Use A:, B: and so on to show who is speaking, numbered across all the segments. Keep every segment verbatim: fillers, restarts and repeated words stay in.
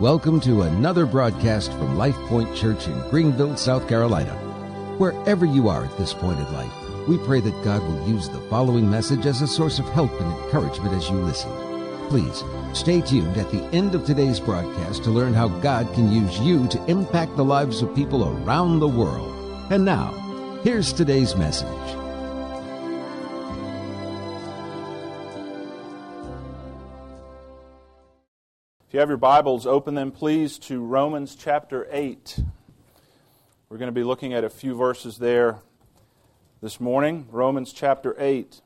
A: Welcome to another broadcast from Life Point Church in Greenville, South Carolina. Wherever you are at this point in life, we pray that God will use the following message as a source of help and encouragement as you listen. Please stay tuned at the end of today's broadcast to learn how God can use you to impact the lives of people around the world. And now, here's today's message.
B: If you have your Bibles, open them please to Romans chapter eight. We're going to be looking at a few verses there this morning. Romans chapter eight.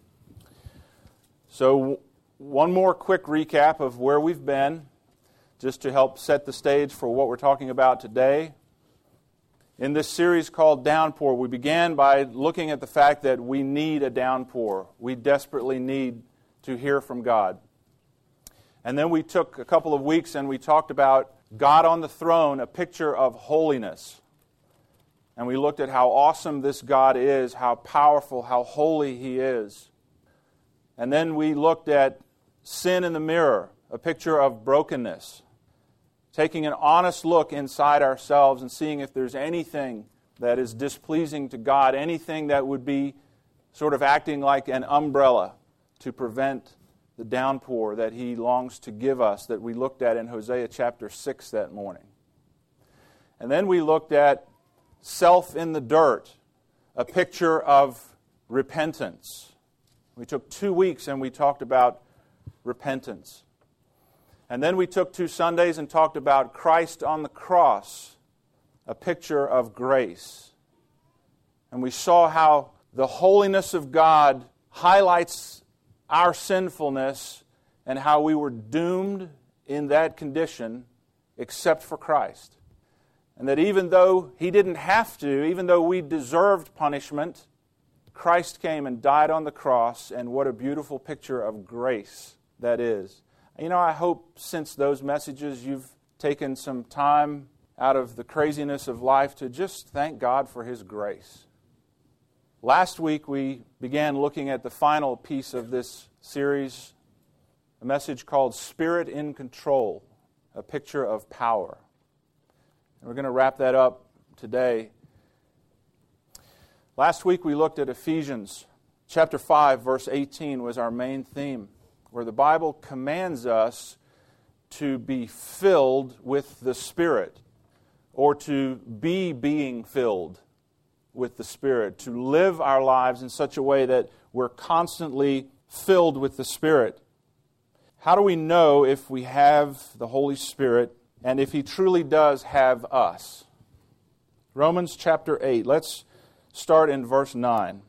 B: So one more quick recap of where we've been, just to help set the stage for what we're talking about today. In this series called Downpour, we began by looking at the fact that we need a downpour. We desperately need to hear from God. And then we took a couple of weeks and we talked about God on the throne, a picture of holiness. And we looked at how awesome this God is, how powerful, how holy He is. And then we looked at sin in the mirror, a picture of brokenness. Taking an honest look inside ourselves and seeing if there's anything that is displeasing to God, anything that would be sort of acting like an umbrella to prevent the downpour that He longs to give us, that we looked at in Hosea chapter six that morning. And then we looked at self in the dirt, a picture of repentance. We took two weeks and we talked about repentance. And then we took two Sundays and talked about Christ on the cross, a picture of grace. And we saw how the holiness of God highlights our sinfulness and how we were doomed in that condition except for Christ. And that even though He didn't have to, even though we deserved punishment, Christ came and died on the cross, and what a beautiful picture of grace that is. You know, I hope since those messages you've taken some time out of the craziness of life to just thank God for His grace. Last week we began looking at the final piece of this series, a message called Spirit in Control, a picture of power. And we're going to wrap that up today. Last week we looked at Ephesians chapter five, verse eighteen was our main theme, where the Bible commands us to be filled with the Spirit, or to be being filled with the Spirit, to live our lives in such a way that we're constantly filled with the Spirit. How do we know if we have the Holy Spirit and if He truly does have us? Romans chapter eight. Let's start in verse nine.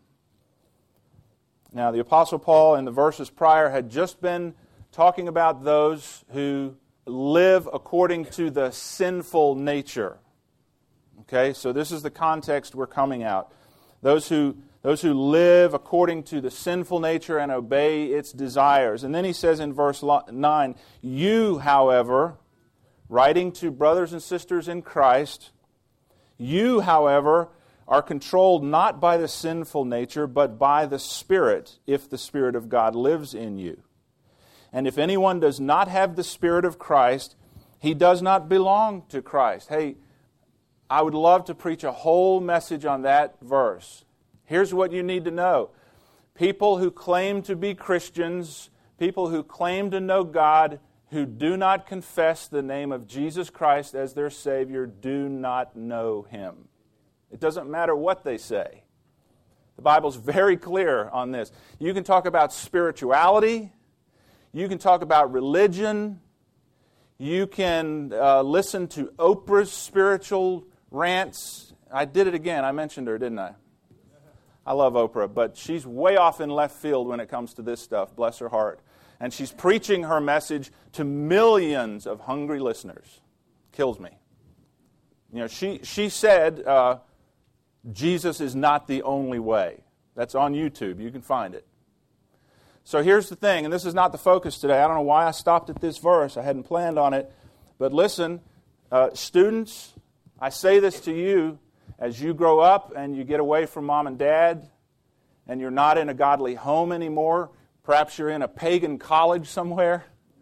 B: Now, the Apostle Paul in the verses prior had just been talking about those who live according to the sinful nature. Okay, so this is the context we're coming out. Those who, those who live according to the sinful nature and obey its desires. And then he says in verse nine, you, however, writing to brothers and sisters in Christ, you, however, are controlled not by the sinful nature, but by the Spirit, if the Spirit of God lives in you. And if anyone does not have the Spirit of Christ, he does not belong to Christ. Hey, I would love to preach a whole message on that verse. Here's what you need to know. People who claim to be Christians, people who claim to know God, who do not confess the name of Jesus Christ as their Savior, do not know Him. It doesn't matter what they say. The Bible's very clear on this. You can talk about spirituality. You can talk about religion. You can uh, listen to Oprah's spiritual rants. I did it again. I mentioned her, didn't I? I love Oprah, but she's way off in left field when it comes to this stuff, bless her heart. And she's preaching her message to millions of hungry listeners. Kills me. You know, she, she said, uh, Jesus is not the only way. That's on YouTube. You can find it. So here's the thing, and this is not the focus today. I don't know why I stopped at this verse. I hadn't planned on it. But listen, uh, students, I say this to you as you grow up and you get away from mom and dad and you're not in a godly home anymore. Perhaps you're in a pagan college somewhere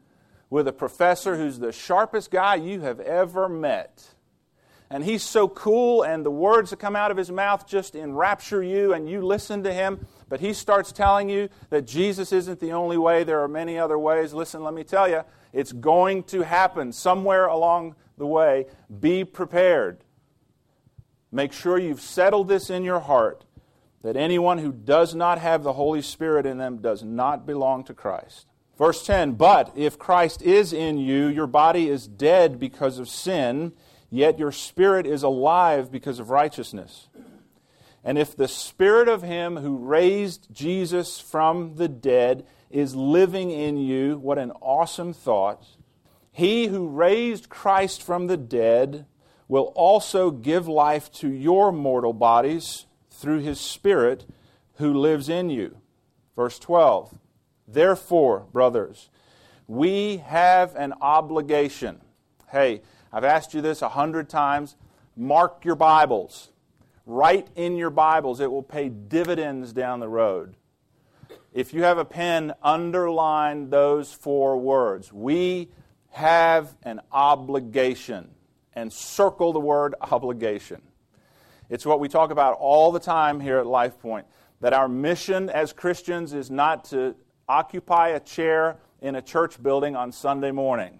B: with a professor who's the sharpest guy you have ever met. And he's so cool, and the words that come out of his mouth just enrapture you, and you listen to him. But he starts telling you that Jesus isn't the only way. There are many other ways. Listen, let me tell you, it's going to happen somewhere along the way. Be prepared. Make sure you've settled this in your heart, that anyone who does not have the Holy Spirit in them does not belong to Christ. Verse ten, but if Christ is in you, your body is dead because of sin, yet your spirit is alive because of righteousness. And if the Spirit of Him who raised Jesus from the dead is living in you, what an awesome thought. He who raised Christ from the dead will also give life to your mortal bodies through His Spirit who lives in you. Verse twelve, therefore, brothers, we have an obligation. Hey, I've asked you this a hundred times. Mark your Bibles. Write in your Bibles. It will pay dividends down the road. If you have a pen, underline those four words. We have an obligation. And circle the word obligation. It's what we talk about all the time here at LifePoint, that our mission as Christians is not to occupy a chair in a church building on Sunday morning.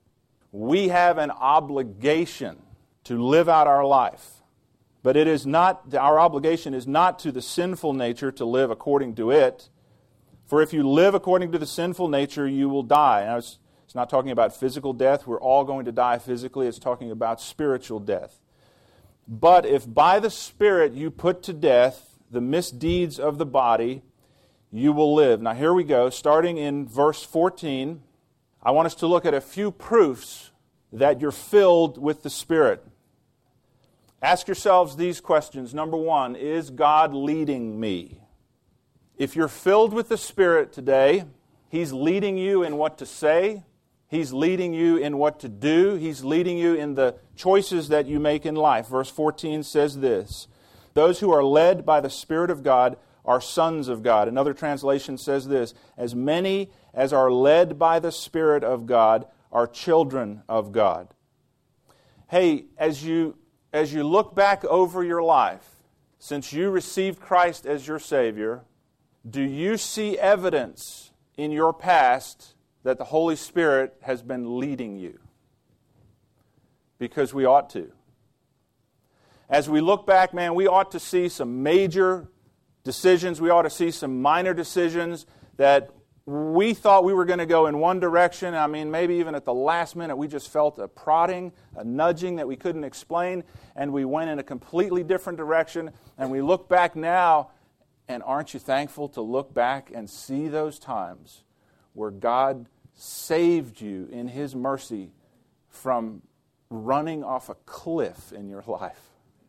B: We have an obligation to live out our life. But it is not, our obligation is not to the sinful nature to live according to it. For if you live according to the sinful nature, you will die. Now, it's, it's not talking about physical death. We're all going to die physically. It's talking about spiritual death. But if by the Spirit you put to death the misdeeds of the body, you will live. Now here we go. Starting in verse fourteen, I want us to look at a few proofs that you're filled with the Spirit. Ask yourselves these questions. Number one, is God leading me? If you're filled with the Spirit today, He's leading you in what to say. He's leading you in what to do. He's leading you in the choices that you make in life. Verse fourteen says this, those who are led by the Spirit of God are sons of God. Another translation says this, as many as are led by the Spirit of God are children of God. Hey, as you, as you look back over your life, since you received Christ as your Savior, do you see evidence in your past that the Holy Spirit has been leading you? Because we ought to. As we look back, man, we ought to see some major decisions. We ought to see some minor decisions that we thought we were going to go in one direction. I mean, maybe even at the last minute, we just felt a prodding, a nudging that we couldn't explain, and we went in a completely different direction. And we look back now, and aren't you thankful to look back and see those times where God saved you in His mercy from running off a cliff in your life?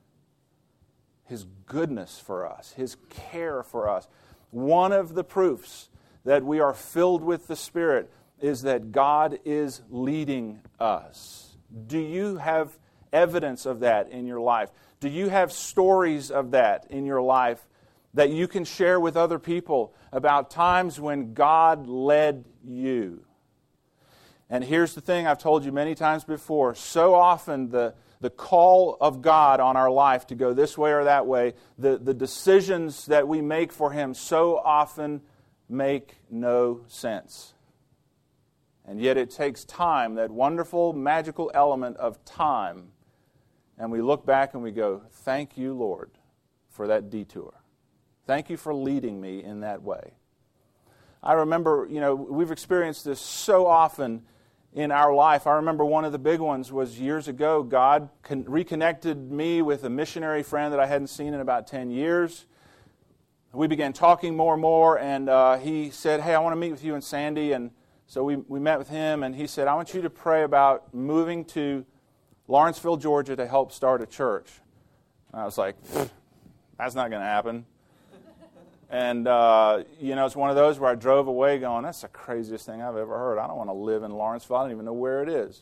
B: His goodness for us, His care for us. One of the proofs that we are filled with the Spirit is that God is leading us. Do you have evidence of that in your life? Do you have stories of that in your life that you can share with other people about times when God led you? And here's the thing I've told you many times before. So often the, the call of God on our life to go this way or that way, the, the decisions that we make for Him so often make no sense. And yet it takes time, that wonderful, magical element of time. And we look back and we go, thank you, Lord, for that detour. Thank you for leading me in that way. I remember, you know, we've experienced this so often in our life. I remember one of the big ones was years ago, God con- reconnected me with a missionary friend that I hadn't seen in about ten years. We began talking more and more, and uh, he said, hey, I want to meet with you and Sandy. And so we, we met with him, and he said, I want you to pray about moving to Lawrenceville, Georgia to help start a church. And I was like, that's not going to happen. And, uh, you know, it's one of those where I drove away going, that's the craziest thing I've ever heard. I don't want to live in Lawrenceville. I don't even know where it is.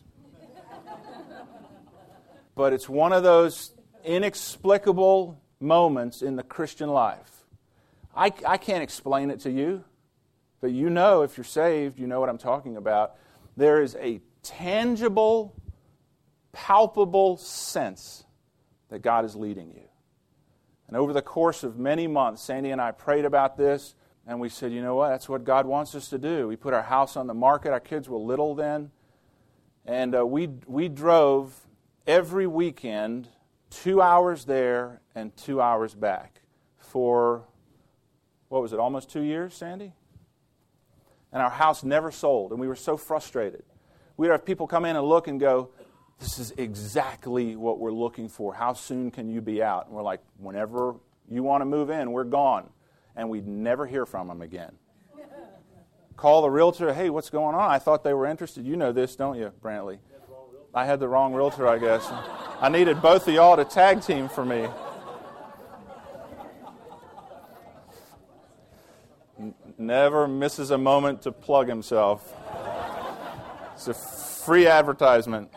B: But it's one of those inexplicable moments in the Christian life. I, I can't explain it to you, but you know if you're saved, you know what I'm talking about. there is a tangible, palpable sense that God is leading you. And over the course of many months, Sandy and I prayed about this, and we said, you know what, that's what God wants us to do. We put our house on the market. Our kids were little then. And uh, we we drove every weekend two hours there and two hours back for, what was it, almost two years, Sandy? And our house never sold, and we were so frustrated. We'd have people come in and look and go, this is exactly what we're looking for. How soon can you be out? And we're like, whenever you want to move in, we're gone. And we'd never hear from them again. Call the realtor, hey, what's going on? I thought they were interested. You know this, don't you, Brantley? I had the wrong realtor, I guess. I needed both of y'all to tag team for me. N- never misses a moment to plug himself. It's a free advertisement.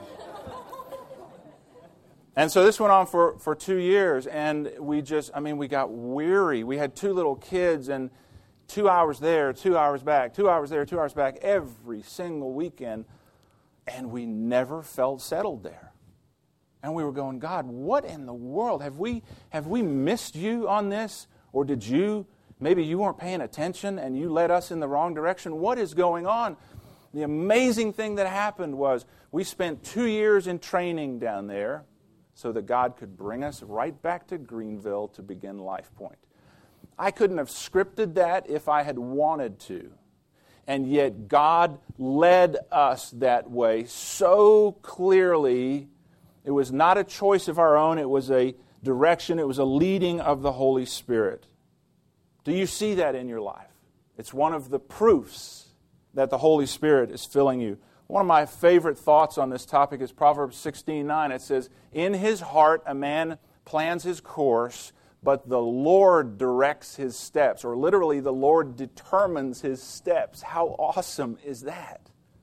B: And so this went on for, for two years, and we just, I mean, we got weary. We had two little kids, and two hours there, two hours back, two hours there, two hours back, every single weekend, and we never felt settled there. And we were going, God, what in the world? Have we, have we missed you on this? Or did you, maybe you weren't paying attention and you led us in the wrong direction? What is going on? The amazing thing that happened was we spent two years in training down there, so that God could bring us right back to Greenville to begin Life Point. I couldn't have scripted that if I had wanted to. And yet God led us that way so clearly. It was not a choice of our own. It was a direction. It was a leading of the Holy Spirit. Do you see that in your life? It's one of the proofs that the Holy Spirit is filling you. One of my favorite thoughts on this topic is Proverbs sixteen nine. It says, in his heart a man plans his course, but the Lord directs his steps. Or literally, the Lord determines his steps. How awesome is that?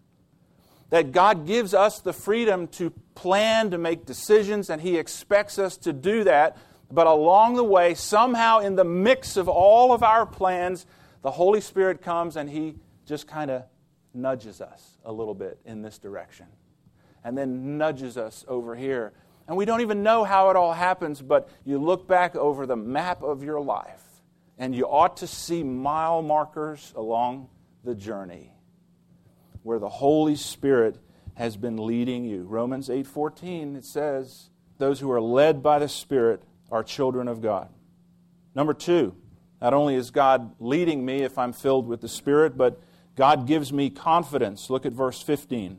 B: That God gives us the freedom to plan, to make decisions, and He expects us to do that. But along the way, somehow in the mix of all of our plans, the Holy Spirit comes and He just kind of nudges us a little bit in this direction. And then nudges us over here. And we don't even know how it all happens, but you look back over the map of your life, and you ought to see mile markers along the journey where the Holy Spirit has been leading you. Romans eight fourteen, it says, those who are led by the Spirit are children of God. Number two, not only is God leading me if I'm filled with the Spirit, but God gives me confidence. Look at verse fifteen.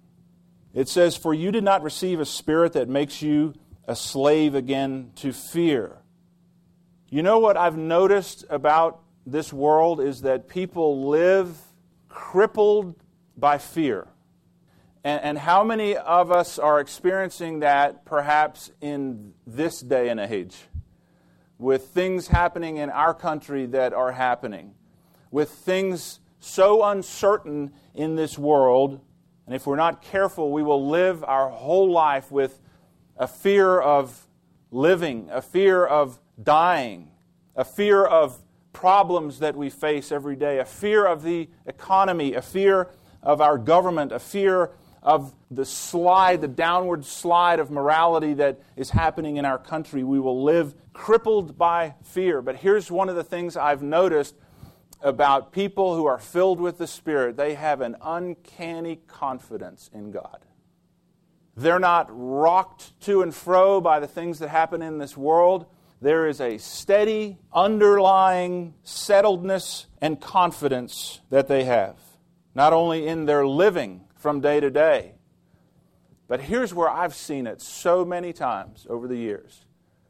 B: It says, for you did not receive a spirit that makes you a slave again to fear. You know what I've noticed about this world is that people live crippled by fear. And, and how many of us are experiencing that perhaps in this day and age? With things happening in our country that are happening. With things so uncertain in this world. And if we're not careful, we will live our whole life with a fear of living, a fear of dying, a fear of problems that we face every day, a fear of the economy, a fear of our government, a fear of the slide, the downward slide of morality that is happening in our country. We will live crippled by fear. But here's one of the things I've noticed about people who are filled with the Spirit. They have an uncanny confidence in God. They're not rocked to and fro by the things that happen in this world. There is a steady, underlying settledness and confidence that they have. Not only in their living from day to day, but here's where I've seen it so many times over the years.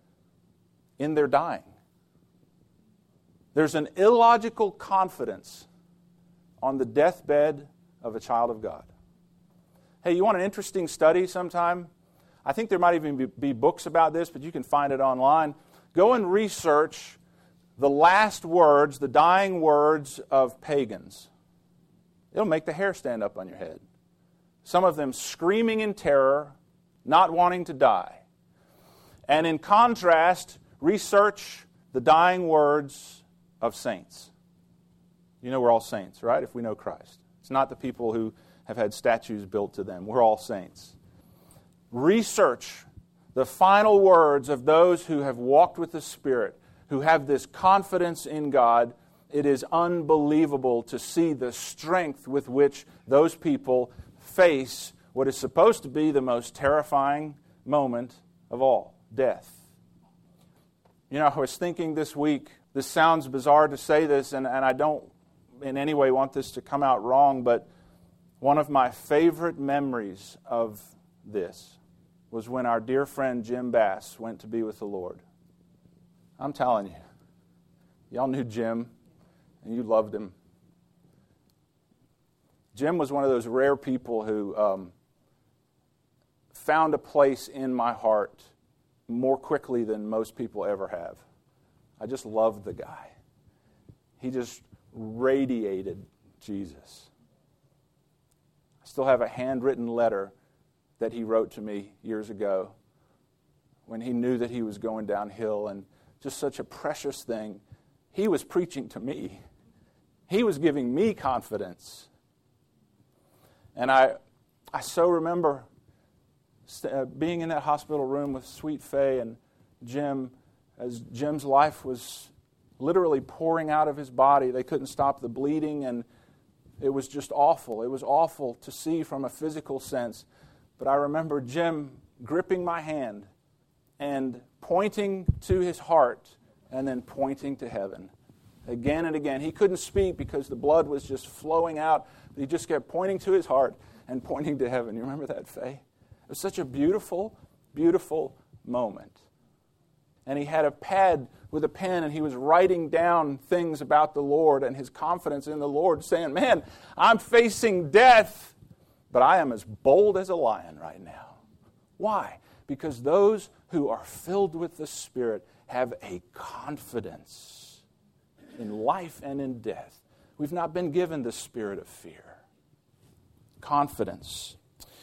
B: In their dying. There's an illogical confidence on the deathbed of a child of God. Hey, you want an interesting study sometime? I think there might even be, be books about this, but you can find it online. Go and research the last words, the dying words of pagans. It'll make the hair stand up on your head. Some of them screaming in terror, not wanting to die. And in contrast, research the dying words of saints. You know we're all saints, right? If we know Christ. It's not the people who have had statues built to them. We're all saints. Research the final words of those who have walked with the Spirit, who have this confidence in God. It is unbelievable to see the strength with which those people face what is supposed to be the most terrifying moment of all, death. You know, I was thinking this week, this sounds bizarre to say this, and, and I don't in any way want this to come out wrong, but one of my favorite memories of this was when our dear friend Jim Bass went to be with the Lord. I'm telling you, y'all knew Jim, and you loved him. Jim was one of those rare people who um, found a place in my heart more quickly than most people ever have. I just loved the guy. He just radiated Jesus. I still have a handwritten letter that he wrote to me years ago when he knew that he was going downhill, and just such a precious thing. He was preaching to me. He was giving me confidence. And I I so remember uh, being in that hospital room with Sweet Faye and Jim, as Jim's life was literally pouring out of his body. They couldn't stop the bleeding, and it was just awful. It was awful to see from a physical sense. But I remember Jim gripping my hand and pointing to his heart and then pointing to heaven again and again. He couldn't speak because the blood was just flowing out. He just kept pointing to his heart and pointing to heaven. You remember that, Faye? It was such a beautiful, beautiful moment. And he had a pad with a pen, and he was writing down things about the Lord and his confidence in the Lord, saying, man, I'm facing death, but I am as bold as a lion right now. Why? Because those who are filled with the Spirit have a confidence in life and in death. We've not been given the spirit of fear. Confidence.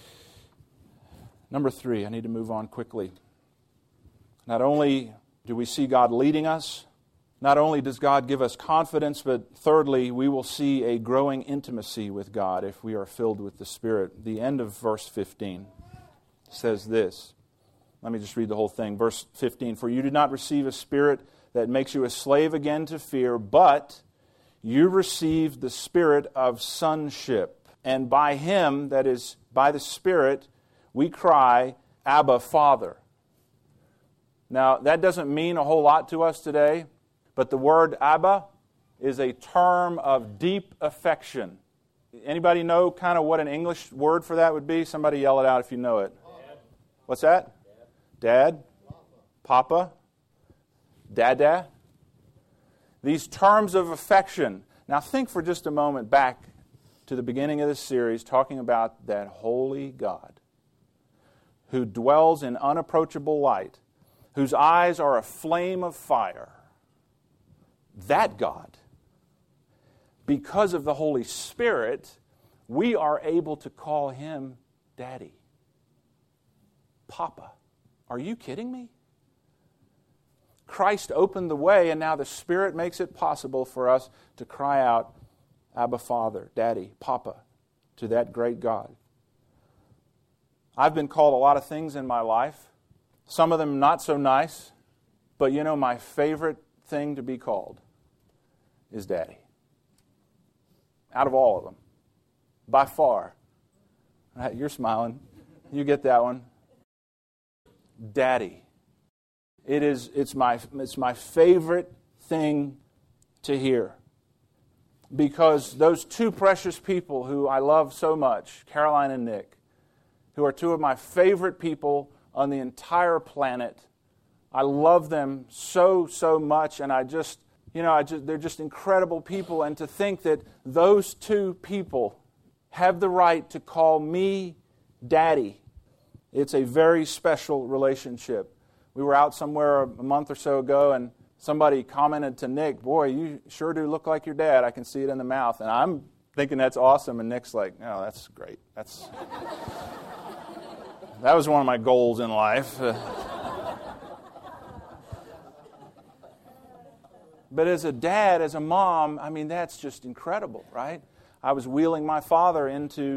B: Number three, I need to move on quickly. Not only do we see God leading us, not only does God give us confidence, but thirdly, we will see a growing intimacy with God if we are filled with the Spirit. The end of verse fifteen says this. Let me just read the whole thing. Verse fifteen, for you did not receive a spirit that makes you a slave again to fear, but you received the spirit of sonship. And by Him, that is, by the Spirit, we cry, Abba, Father. Now, that doesn't mean a whole lot to us today, but the word Abba is a term of deep affection. Anybody know kind of what an English word for that would be? Somebody yell it out if you know it.
C: Dad.
B: What's that? Dad? Dad? Papa? Dada? These terms of affection. Now think for just a moment back to the beginning of this series, talking about that holy God who dwells in unapproachable light, whose eyes are a flame of fire. That God, because of the Holy Spirit, we are able to call Him Daddy, Papa. Are you kidding me? Christ opened the way, and now the Spirit makes it possible for us to cry out, Abba, Father, Daddy, Papa, to that great God. I've been called a lot of things in my life, some of them not so nice, but you know, my favorite thing to be called is Daddy. Out of all of them, by far. Right, you're smiling. You get that one. Daddy. It is, it's my, it's my favorite thing to hear. Because those two precious people who I love so much, Caroline and Nick, who are two of my favorite people on the entire planet, I love them so, so much, and I just, you know, I just, they're just incredible people, and to think that those two people have the right to call me Daddy, it's a very special relationship. We were out somewhere a month or so ago, and somebody commented to Nick, boy, you sure do look like your dad. I can see it in the mouth. And I'm thinking that's awesome, and Nick's like, no, that's great. That's That was one of my goals in life. But as a dad, as a mom, I mean, that's just incredible, right? I was wheeling my father into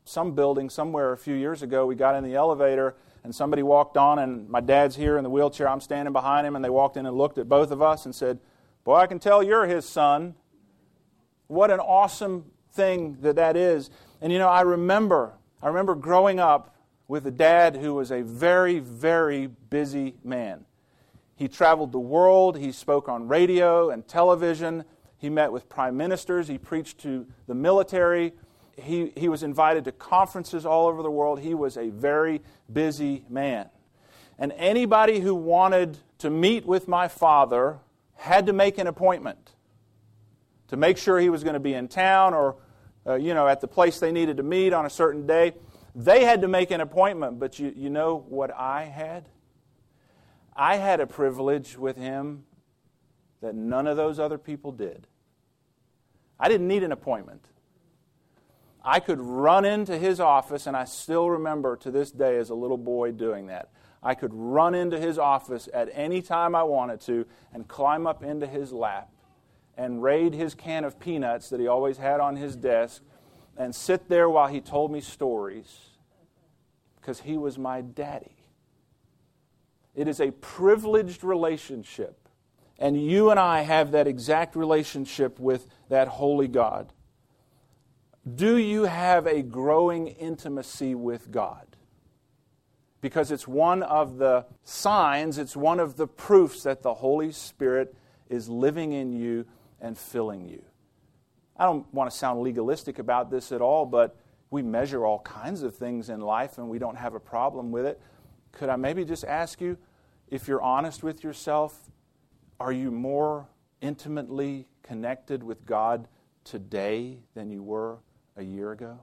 B: some building somewhere a few years ago. We got in the elevator, and somebody walked on, and my dad's here in the wheelchair. I'm standing behind him, and they walked in and looked at both of us and said, "Boy, I can tell you're his son." What an awesome thing that that is. And you know, I remember, I remember growing up with a dad who was a very, very busy man. He traveled the world. He spoke on radio and television. He met with prime ministers. He preached to the military. He, he was invited to conferences all over the world. He was a very busy man. And anybody who wanted to meet with my father had to make an appointment to make sure he was going to be in town or, uh, you know, at the place they needed to meet on a certain day. They had to make an appointment, but you, you know what I had? I had a privilege with him that none of those other people did. I didn't need an appointment. I could run into his office, and I still remember to this day as a little boy doing that. I could run into his office at any time I wanted to and climb up into his lap and raid his can of peanuts that he always had on his desk and sit there while he told me stories because he was my daddy. It is a privileged relationship, and you and I have that exact relationship with that holy God. Do you have a growing intimacy with God? Because it's one of the signs, it's one of the proofs that the Holy Spirit is living in you and filling you. I don't want to sound legalistic about this at all, but we measure all kinds of things in life and we don't have a problem with it. Could I maybe just ask you, if you're honest with yourself, are you more intimately connected with God today than you were a year ago?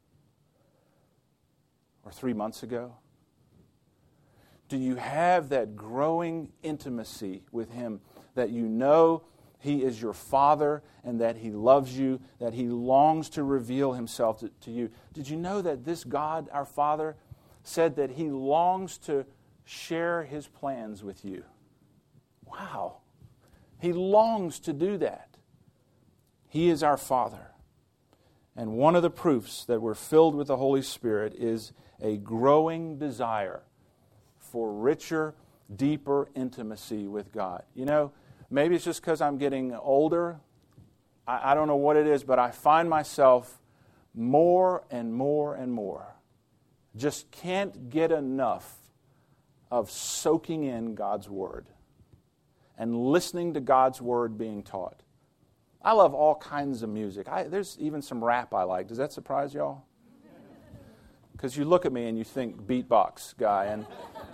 B: Or three months ago? Do you have that growing intimacy with Him that you know He is your Father and that He loves you, that He longs to reveal Himself to, to you? Did you know that this God, our Father, said that He longs to share His plans with you? Wow. He longs to do that. He is our Father. And one of the proofs that we're filled with the Holy Spirit is a growing desire for richer, deeper intimacy with God. You know, maybe it's just because I'm getting older. I, I don't know what it is, but I find myself more and more and more just can't get enough of soaking in God's Word and listening to God's Word being taught. I love all kinds of music. I, there's even some rap I like. Does that surprise y'all? Because you look at me and you think beatbox guy. And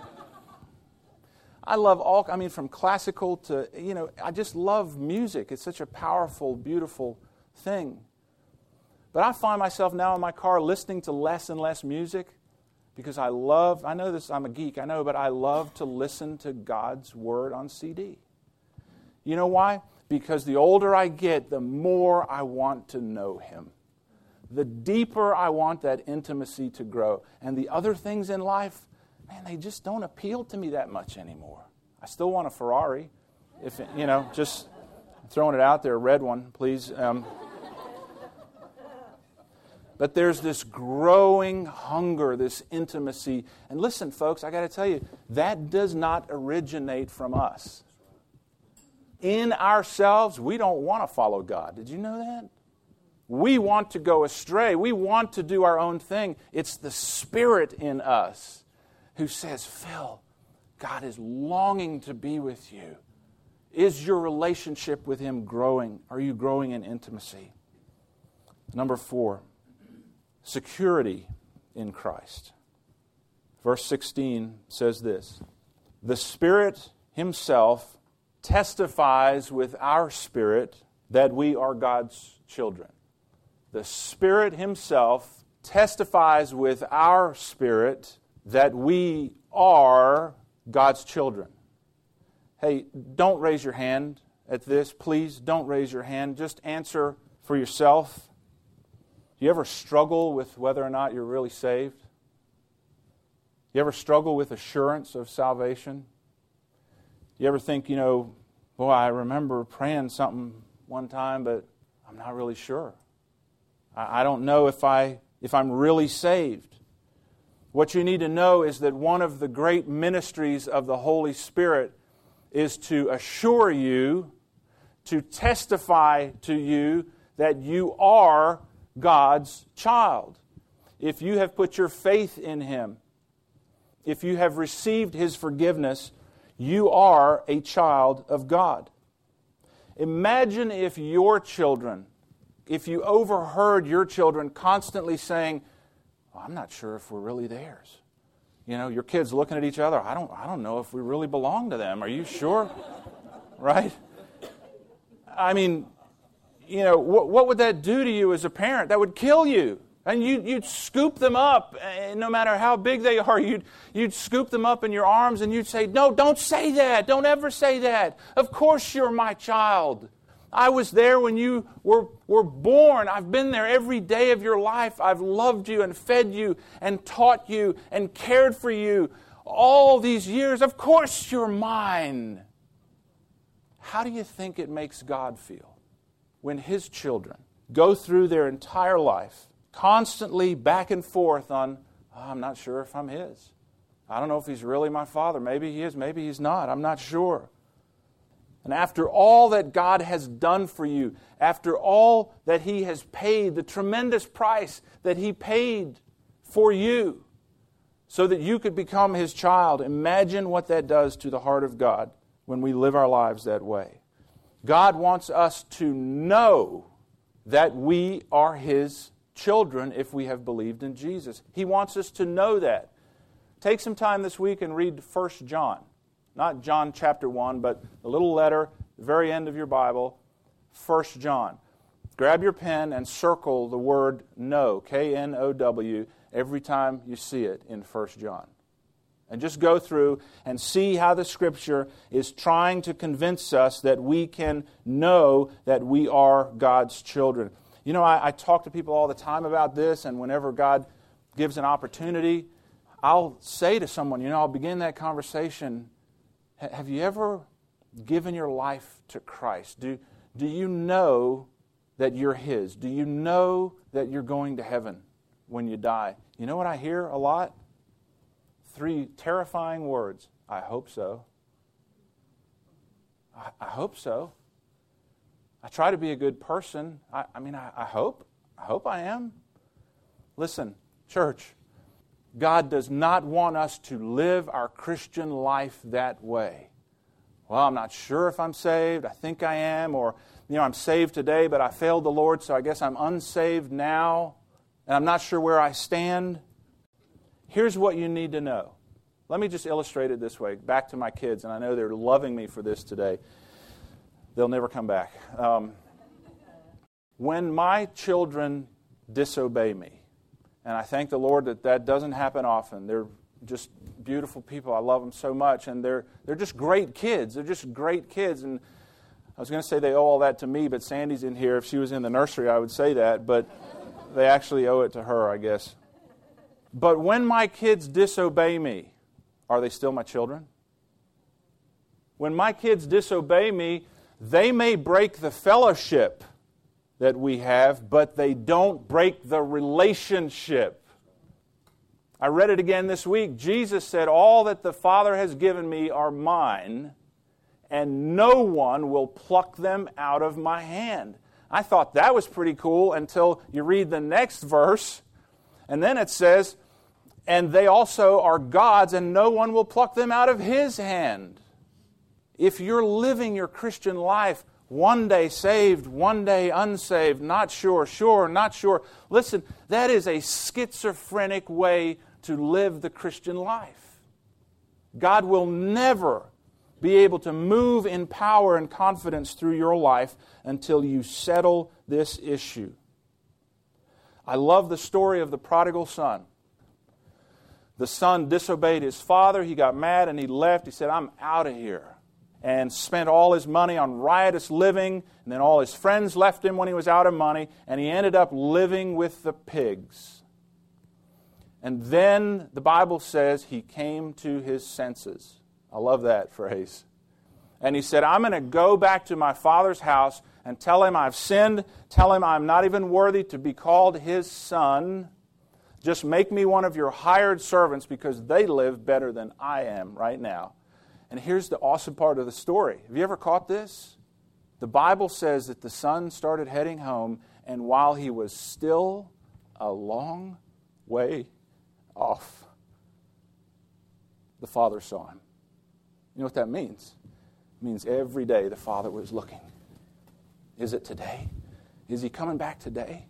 B: I love all, I mean, from classical to, you know, I just love music. It's such a powerful, beautiful thing. But I find myself now in my car listening to less and less music because I love, I know this, I'm a geek, I know, but I love to listen to God's Word on C D. You know why? Because the older I get, the more I want to know Him. The deeper I want that intimacy to grow. And the other things in life, man, they just don't appeal to me that much anymore. I still want a Ferrari. If it, you know, just throwing it out there, a red one, please. Um, but there's this growing hunger, this intimacy. And listen, folks, I got to tell you, that does not originate from us. In ourselves, we don't want to follow God. Did you know that? We want to go astray. We want to do our own thing. It's the Spirit in us who says, Phil, God is longing to be with you. Is your relationship with Him growing? Are you growing in intimacy? Number four, security in Christ. Verse sixteen says this, the Spirit Himself testifies with our spirit that we are God's children. The Spirit Himself testifies with our spirit that we are God's children. Hey, don't raise your hand at this. Please don't raise your hand. Just answer for yourself. Do you ever struggle with whether or not you're really saved? You ever struggle with assurance of salvation? You ever think, you know, boy, I remember praying something one time, but I'm not really sure. I don't know if I if I'm really saved. What you need to know is that one of the great ministries of the Holy Spirit is to assure you, to testify to you that you are God's child. If you have put your faith in Him, if you have received His forgiveness, you are a child of God. Imagine if your children, if you overheard your children constantly saying, well, I'm not sure if we're really theirs. You know, your kids looking at each other, I don't, I don't know if we really belong to them. Are you sure? Right? I mean, you know, what, what would that do to you as a parent? That would kill you. And you, you'd scoop them up, and no matter how big they are, you'd, you'd scoop them up in your arms and you'd say, no, don't say that. Don't ever say that. Of course you're my child. I was there when you were, were born. I've been there every day of your life. I've loved you and fed you and taught you and cared for you all these years. Of course you're mine. How do you think it makes God feel when His children go through their entire life constantly back and forth on, oh, I'm not sure if I'm His. I don't know if He's really my Father. Maybe He is, maybe He's not. I'm not sure. And after all that God has done for you, after all that He has paid, the tremendous price that He paid for you so that you could become His child, imagine what that does to the heart of God when we live our lives that way. God wants us to know that we are His children if we have believed in Jesus. He wants us to know that. Take some time this week and read First John. Not John chapter one, but the little letter, the very end of your Bible, First John. Grab your pen and circle the word know, K N O W, every time you see it in First John. And just go through and see how the Scripture is trying to convince us that we can know that we are God's children. You know, I, I talk to people all the time about this, and whenever God gives an opportunity, I'll say to someone, you know, I'll begin that conversation, have you ever given your life to Christ? Do, do you know that you're His? Do you know that you're going to heaven when you die? You know what I hear a lot? Three terrifying words. I hope so. I, I hope so. I try to be a good person. I, I mean, I, I hope. I hope I am. Listen, church, God does not want us to live our Christian life that way. Well, I'm not sure if I'm saved. I think I am. Or, you know, I'm saved today, but I failed the Lord, so I guess I'm unsaved now. And I'm not sure where I stand. Here's what you need to know. Let me just illustrate it this way. Back to my kids, and I know they're loving me for this today. They'll never come back. Um, when my children disobey me, and I thank the Lord that that doesn't happen often. They're just beautiful people. I love them so much, and they're they're just great kids. They're just great kids. And I was going to say they owe all that to me, but Sandy's in here. If she was in the nursery, I would say that, but they actually owe it to her, I guess. But when my kids disobey me, are they still my children? When my kids disobey me, they may break the fellowship that we have, but they don't break the relationship. I read it again this week. Jesus said, all that the Father has given me are mine, and no one will pluck them out of my hand. I thought that was pretty cool until you read the next verse, and then it says, and they also are God's, and no one will pluck them out of His hand. If you're living your Christian life, one day saved, one day unsaved, not sure, sure, not sure. Listen, that is a schizophrenic way to live the Christian life. God will never be able to move in power and confidence through your life until you settle this issue. I love the story of the prodigal son. The son disobeyed his father. He got mad and he left. He said, I'm out of here. And spent all his money on riotous living. And then all his friends left him when he was out of money. And he ended up living with the pigs. And then the Bible says he came to his senses. I love that phrase. And he said, I'm going to go back to my father's house and tell him I've sinned. Tell him I'm not even worthy to be called his son. Just make me one of your hired servants because they live better than I am right now. And here's the awesome part of the story. Have you ever caught this? The Bible says that the son started heading home, and while he was still a long way off, the father saw him. You know what that means? It means every day the father was looking. Is it today? Is he coming back today?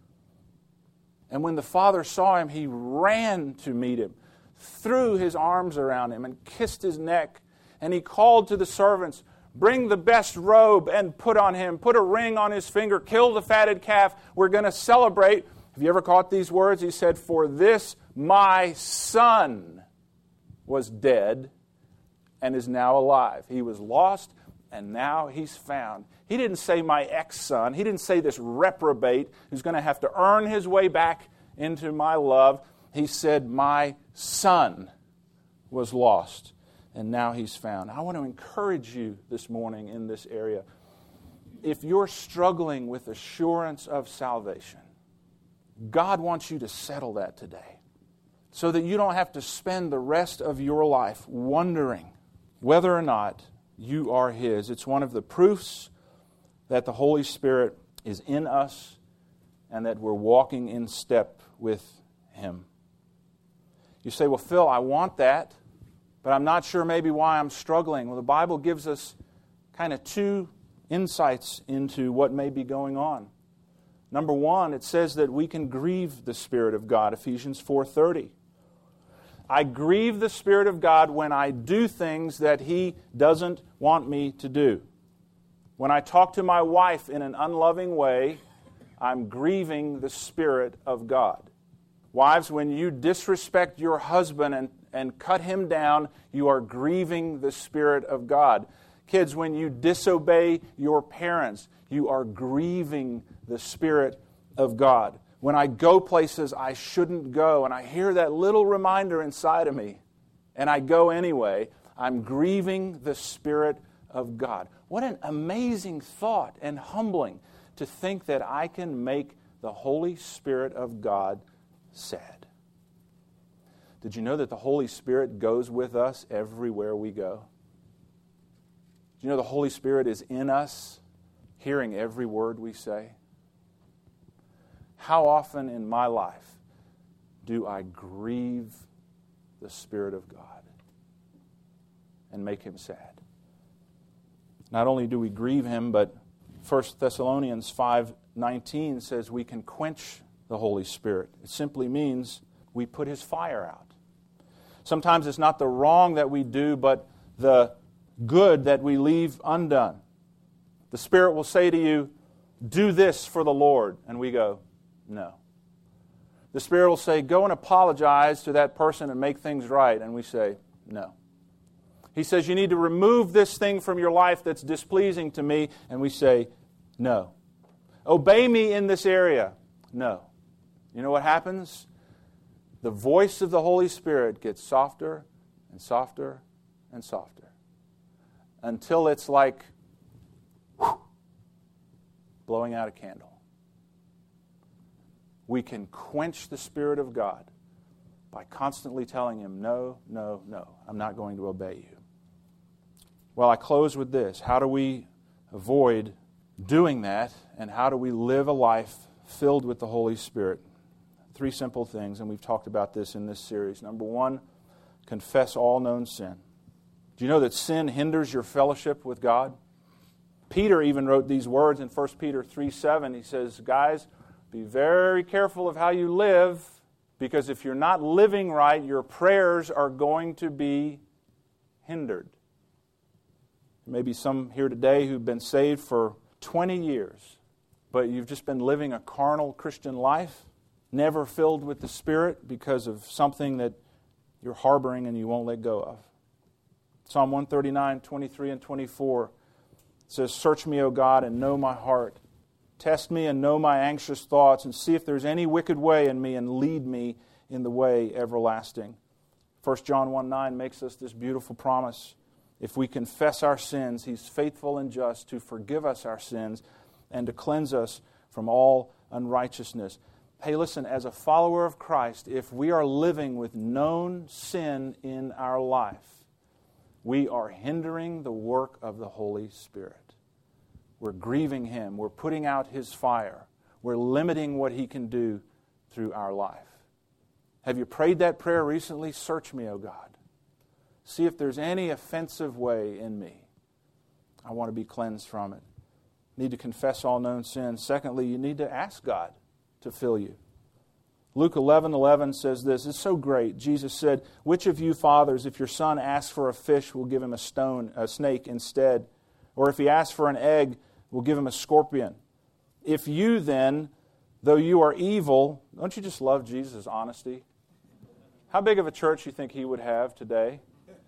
B: And when the father saw him, he ran to meet him, threw his arms around him, and kissed his neck. And he called to the servants, bring the best robe and put on him. Put a ring on his finger. Kill the fatted calf. We're going to celebrate. Have you ever caught these words? He said, for this my son was dead and is now alive. He was lost and now he's found. He didn't say my ex-son. He didn't say this reprobate who's going to have to earn his way back into my love. He said my son was lost and now he's found. I want to encourage you this morning in this area. If you're struggling with assurance of salvation, God wants you to settle that today so that you don't have to spend the rest of your life wondering whether or not you are His. It's one of the proofs that the Holy Spirit is in us and that we're walking in step with Him. You say, well, Phil, I want that, but I'm not sure maybe why I'm struggling. Well, the Bible gives us kind of two insights into what may be going on. Number one, it says that we can grieve the Spirit of God, Ephesians four thirty. I grieve the Spirit of God when I do things that He doesn't want me to do. When I talk to my wife in an unloving way, I'm grieving the Spirit of God. Wives, when you disrespect your husband and, and cut him down, you are grieving the Spirit of God. Kids, when you disobey your parents, you are grieving the Spirit of God. When I go places I shouldn't go, and I hear that little reminder inside of me, and I go anyway, I'm grieving the Spirit of God. What an amazing thought and humbling to think that I can make the Holy Spirit of God sad. Did you know that the Holy Spirit goes with us everywhere we go? Do you know the Holy Spirit is in us, hearing every word we say? How often in my life do I grieve the Spirit of God and make Him sad? Not only do we grieve Him, but First Thessalonians five nineteen says we can quench the Holy Spirit. It simply means we put His fire out. Sometimes it's not the wrong that we do, but the good that we leave undone. The Spirit will say to you, do this for the Lord. And we go, no. The Spirit will say, go and apologize to that person and make things right. And we say, no. He says, you need to remove this thing from your life that's displeasing to me. And we say, no. Obey me in this area. No. You know what happens? The voice of the Holy Spirit gets softer and softer and softer until it's like whew, blowing out a candle. We can quench the Spirit of God by constantly telling Him, no, no, no, I'm not going to obey you. Well, I close with this. How do we avoid doing that, and how do we live a life filled with the Holy Spirit? Three simple things, and we've talked about this in this series. Number one, confess all known sin. Do you know that sin hinders your fellowship with God? Peter even wrote these words in First Peter three seven. He says, guys, be very careful of how you live, because if you're not living right, your prayers are going to be hindered. There may be some here today who've been saved for twenty years, but you've just been living a carnal Christian life, never filled with the Spirit because of something that you're harboring and you won't let go of. Psalm one thirty-nine, twenty-three and twenty-four says, search me, O God, and know my heart. Test me and know my anxious thoughts, and see if there's any wicked way in me, and lead me in the way everlasting. First John one nine makes us this beautiful promise. If we confess our sins, He's faithful and just to forgive us our sins and to cleanse us from all unrighteousness. Hey, listen, as a follower of Christ, if we are living with known sin in our life, we are hindering the work of the Holy Spirit. We're grieving Him. We're putting out His fire. We're limiting what He can do through our life. Have you prayed that prayer recently? Search me, O God. See if there's any offensive way in me. I want to be cleansed from it. Need to confess all known sins. Secondly, you need to ask God to fill you. Luke eleven eleven says this. It's so great. Jesus said, "Which of you fathers, if your son asks for a fish, will give him a stone, a snake instead? Or if he asks for an egg, will give him a scorpion? If you then, though you are evil," don't you just love Jesus' honesty? How big of a church do you think he would have today?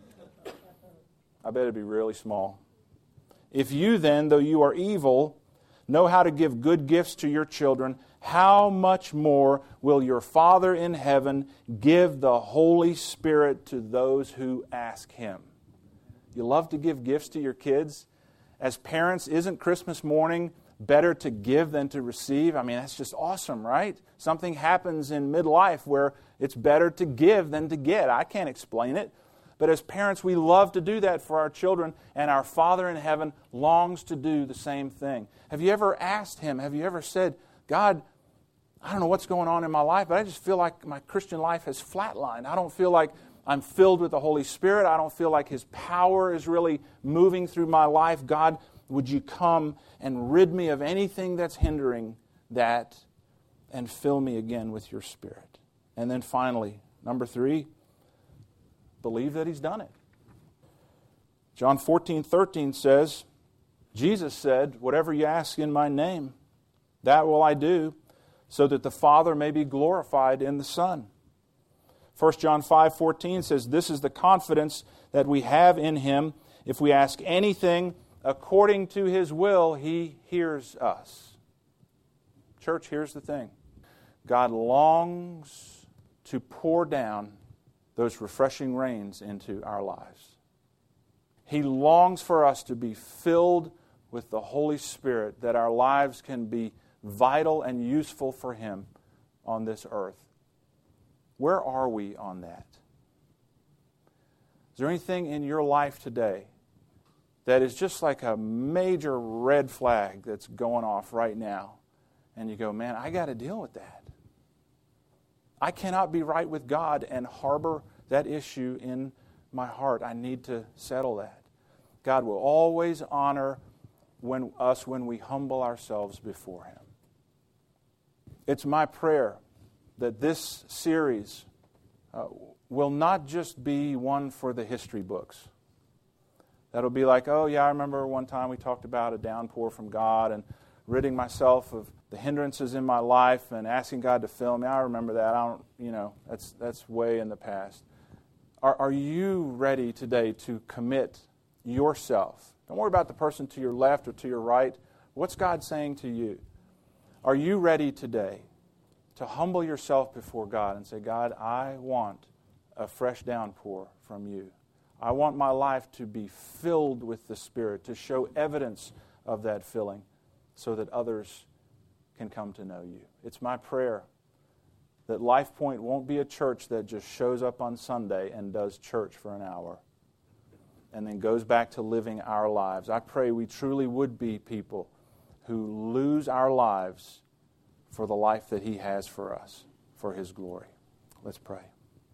B: I bet it'd be really small. "If you then, though you are evil, know how to give good gifts to your children, how much more will your Father in heaven give the Holy Spirit to those who ask Him?" You love to give gifts to your kids? As parents, isn't Christmas morning better to give than to receive? I mean, that's just awesome, right? Something happens in midlife where it's better to give than to get. I can't explain it. But as parents, we love to do that for our children, and our Father in heaven longs to do the same thing. Have you ever asked Him, have you ever said, "God, I don't know what's going on in my life, but I just feel like my Christian life has flatlined. I don't feel like I'm filled with the Holy Spirit. I don't feel like His power is really moving through my life. God, would you come and rid me of anything that's hindering that and fill me again with your Spirit?" And then finally, number three, believe that He's done it. John fourteen thirteen says, Jesus said, "Whatever you ask in my name, that will I do, so that the Father may be glorified in the Son." First John five fourteen says, "This is the confidence that we have in Him. If we ask anything according to His will, He hears us." Church, here's the thing. God longs to pour down those refreshing rains into our lives. He longs for us to be filled with the Holy Spirit, that our lives can be vital and useful for Him on this earth. Where are we on that? Is there anything in your life today that is just like a major red flag that's going off right now? And you go, "Man, I got to deal with that. I cannot be right with God and harbor that issue in my heart. I need to settle that." God will always honor when, us when we humble ourselves before Him. It's my prayer that this series uh, will not just be one for the history books. That'll be like, "Oh yeah, I remember one time we talked about a downpour from God and ridding myself of the hindrances in my life and asking God to fill me. I remember that. I don't, you know, that's that's way in the past." Are, are you ready today to commit yourself? Don't worry about the person to your left or to your right. What's God saying to you? Are you ready today to humble yourself before God and say, "God, I want a fresh downpour from you. I want my life to be filled with the Spirit, to show evidence of that filling so that others can come to know you." It's my prayer that Life Point won't be a church that just shows up on Sunday and does church for an hour and then goes back to living our lives. I pray we truly would be people who lose our lives for the life that He has for us, for His glory. Let's pray.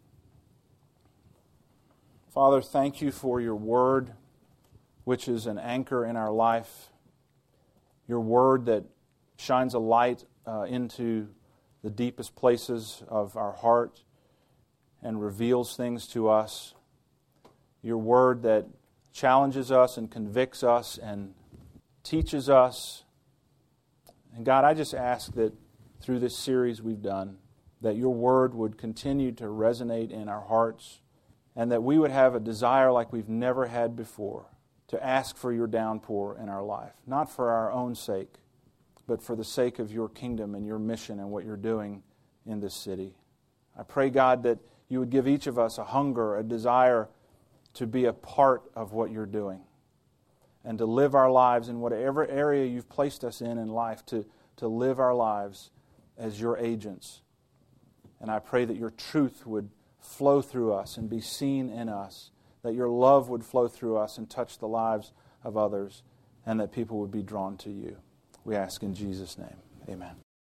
B: Father, thank You for Your Word, which is an anchor in our life. Your Word that shines a light uh, into the deepest places of our heart and reveals things to us. Your Word that challenges us and convicts us and teaches us. And God, I just ask that through this series we've done, that Your Word would continue to resonate in our hearts and that we would have a desire like we've never had before to ask for Your downpour in our life, not for our own sake, but for the sake of Your kingdom and Your mission and what You're doing in this city. I pray, God, that You would give each of us a hunger, a desire to be a part of what You're doing and to live our lives in whatever area You've placed us in in life, to, to live our lives as your agents. And I pray that your truth would flow through us and be seen in us, that your love would flow through us and touch the lives of others, and that people would be drawn to you. We ask in Jesus' name. Amen.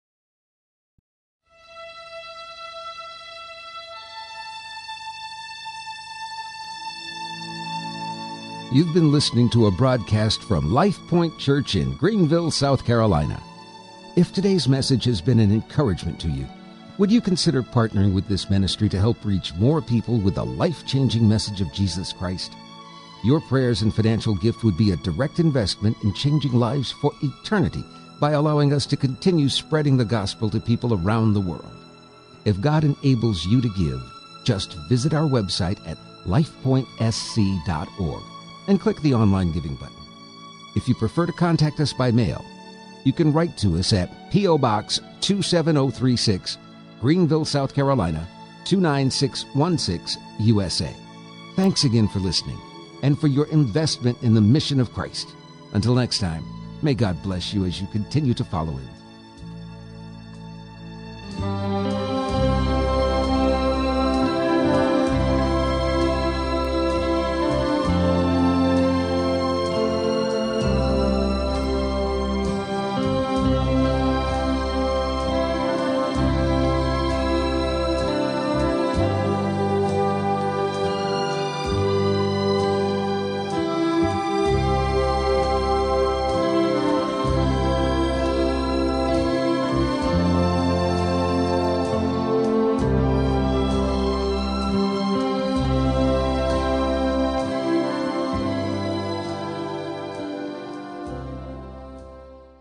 A: You've been listening to a broadcast from Life Point Church in Greenville, South Carolina. If today's message has been an encouragement to you, would you consider partnering with this ministry to help reach more people with the life-changing message of Jesus Christ? Your prayers and financial gift would be a direct investment in changing lives for eternity by allowing us to continue spreading the gospel to people around the world. If God enables you to give, just visit our website at life point s c dot org and click the online giving button. If you prefer to contact us by mail, you can write to us at P O. Box two seven zero three six, Greenville, South Carolina, two nine six one six, U S A. Thanks again for listening and for your investment in the mission of Christ. Until next time, may God bless you as you continue to follow Him.